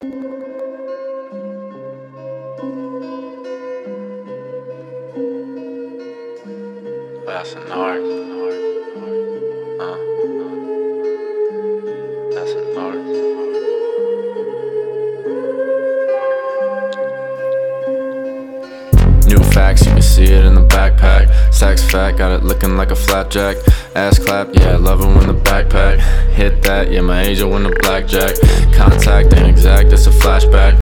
That's an art. That's an art. New facts, you can see it in the backpack. Stacks fat, got it looking like a flapjack. Ass clap, yeah, I love it when the backpack hit that, yeah, my angel win the blackjack. Contact ain't exact, it's a flashback.